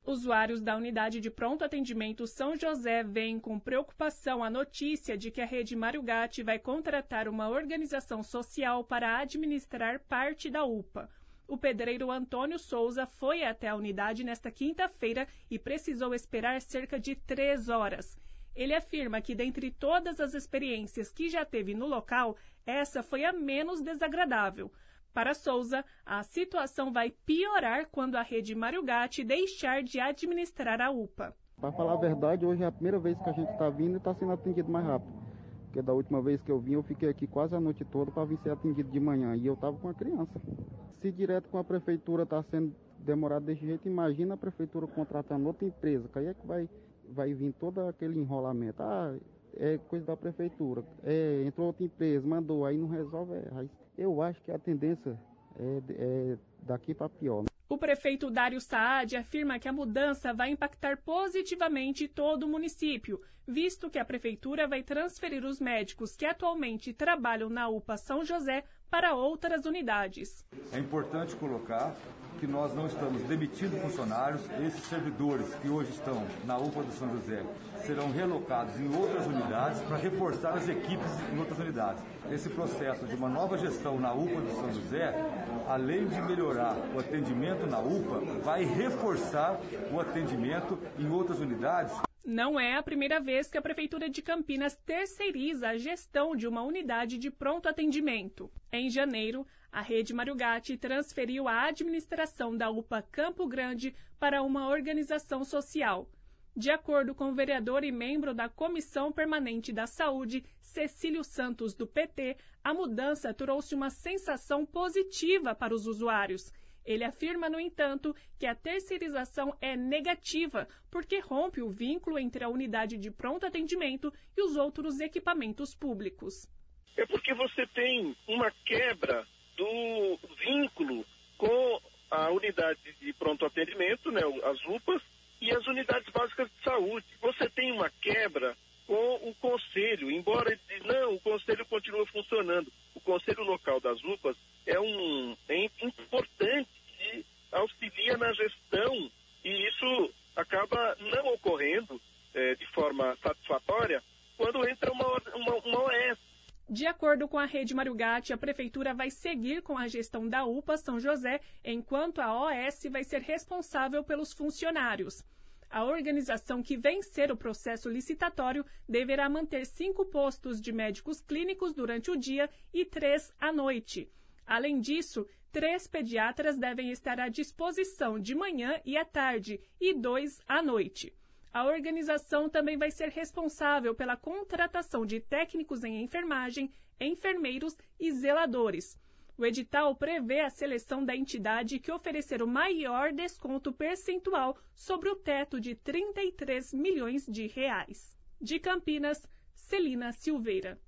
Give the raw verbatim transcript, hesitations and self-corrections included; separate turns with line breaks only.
Usuários da unidade de pronto atendimento São José veem com preocupação a notícia de que a rede Mário Gatti vai contratar uma organização social para administrar parte da U P A. O pedreiro Antônio Souza foi até a unidade nesta quinta-feira e precisou esperar cerca de três horas. Ele afirma que, dentre todas as experiências que já teve no local, essa foi a menos desagradável. Para Souza, a situação vai piorar quando a rede Mário Gatti deixar de administrar a U P A.
Para falar a verdade, hoje é a primeira vez que a gente está vindo e está sendo atendido mais rápido. Porque da última vez que eu vim, eu fiquei aqui quase a noite toda para vir ser atendido de manhã. E eu estava com a criança. Se direto com a prefeitura está sendo demorado desse jeito, imagina a prefeitura contratando outra empresa. Que aí é que vai, vai vir todo aquele enrolamento. Ah, é coisa da prefeitura. É, entrou outra empresa, mandou, aí não resolve. É, eu acho que a tendência é, é daqui para pior.
O prefeito Dário Saad afirma que a mudança vai impactar positivamente todo o município, visto que a prefeitura vai transferir os médicos que atualmente trabalham na U P A São José para outras unidades.
É importante colocar que nós não estamos demitindo funcionários. Esses servidores que hoje estão na U P A do São José serão relocados em outras unidades para reforçar as equipes em outras unidades. Esse processo de uma nova gestão na U P A do São José, além de melhorar o atendimento na U P A, vai reforçar o atendimento em outras unidades.
Não é a primeira vez que a Prefeitura de Campinas terceiriza a gestão de uma unidade de pronto atendimento. Em janeiro, a rede Mário Gatti transferiu a administração da U P A Campo Grande para uma organização social. De acordo com o vereador e membro da Comissão Permanente da Saúde, Cecílio Santos, do P T, a mudança trouxe uma sensação positiva para os usuários. Ele afirma, no entanto, que a terceirização é negativa, porque rompe o vínculo entre a unidade de pronto atendimento e os outros equipamentos públicos.
É porque você tem uma quebra do vínculo com a unidade de pronto atendimento, né, as U P As, e as unidades básicas de saúde. Você tem uma quebra com o conselho, embora ele diga, não, o conselho continua funcionando. O conselho local das U P As é um é importante que auxilia na gestão, e isso acaba não ocorrendo é, de forma satisfatória quando entra uma, uma, uma O S.
De acordo com a rede Mário Gatti, a Prefeitura vai seguir com a gestão da U P A São José, enquanto a O S vai ser responsável pelos funcionários. A organização que vencer o processo licitatório deverá manter cinco postos de médicos clínicos durante o dia e três à noite. Além disso, três pediatras devem estar à disposição de manhã e à tarde e dois à noite. A organização também vai ser responsável pela contratação de técnicos em enfermagem, enfermeiros e zeladores. O edital prevê a seleção da entidade que oferecer o maior desconto percentual sobre o teto de trinta e três milhões de reais. De Campinas, Celina Silveira.